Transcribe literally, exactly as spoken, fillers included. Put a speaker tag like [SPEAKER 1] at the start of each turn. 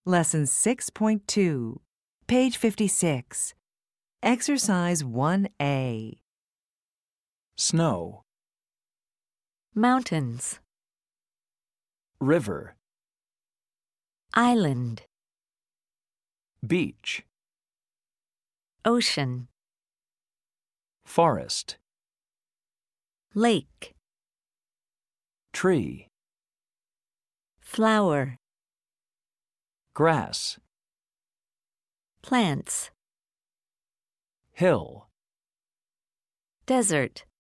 [SPEAKER 1] Lesson six point two, page fifty-six. Exercise one A.
[SPEAKER 2] Snow,
[SPEAKER 3] Mountains.
[SPEAKER 2] river,
[SPEAKER 3] Island.
[SPEAKER 2] beach,
[SPEAKER 3] Ocean.
[SPEAKER 2] forest,
[SPEAKER 3] Lake.
[SPEAKER 2] tree,
[SPEAKER 3] Flower.
[SPEAKER 2] grass,
[SPEAKER 3] Plants.
[SPEAKER 2] hill,
[SPEAKER 3] Desert.